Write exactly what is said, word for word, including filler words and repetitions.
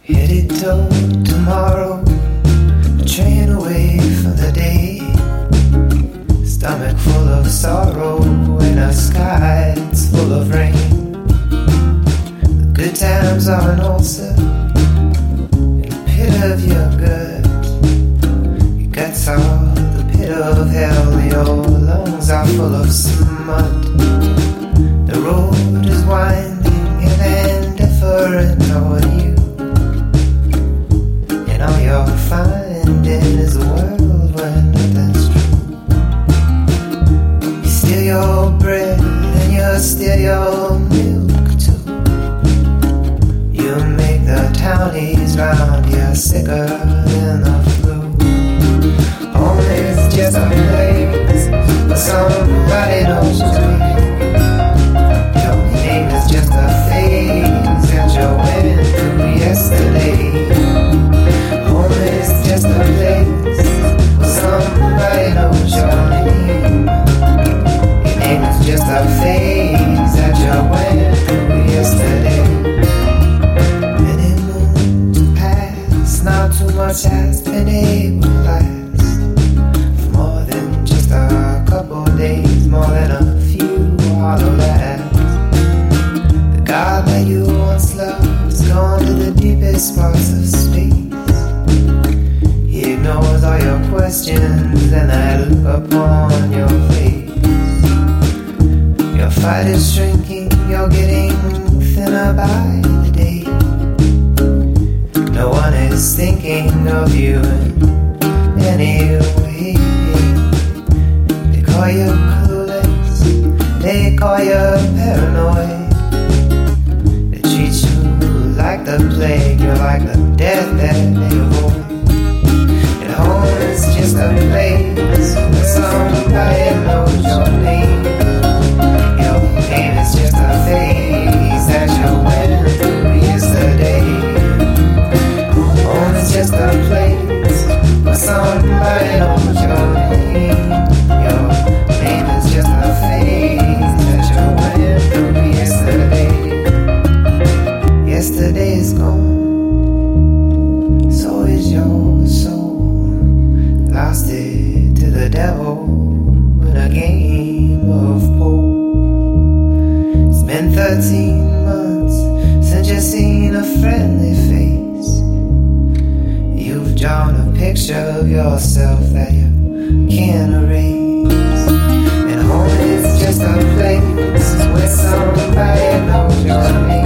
Headed to tomorrow, a train away from the day. Stomach full of sorrow and a sky that's full of rain. The good times are an ulcer in the pit of your gut. Your guts are the pit of hell, your lungs are full of smut. The road is winding and indifferent toward you, and all you're finding is a world where nothing's true. You steal your bread and you steal your milk too. You make the townies round you sicker than the flu. Home is just a place where somebody knows me. Your name is just a phase that you went through yesterday. Home is just a place where somebody knows your name. Your name is just a phase that you went through yesterday. Many moons pass, not too much has been able to last for more than just a couple days, more than a few hollow laughs. The God that you once loved has gone to the deepest parts of space. He ignores all your questions and that look upon your face. Your fight is shrinking, you're getting thinner by the day. No one is thinking of you in any way. They call you clueless, they call you paranoid. They treat you like the plague, you're like the death that they avoid. And home is just a place where somebody knows your name. Your name is just a phase that you went through yesterday. Home is just a place where somebody knows your name. Your name is just a phase that you went through yesterday. Yesterday is gone, so is your soul. Lost it to the devil in a game of pool. It's been thirteen months since you've seen a friendly face. You've drawn a picture of yourself that you can't erase. And home is just a place where somebody knows your name.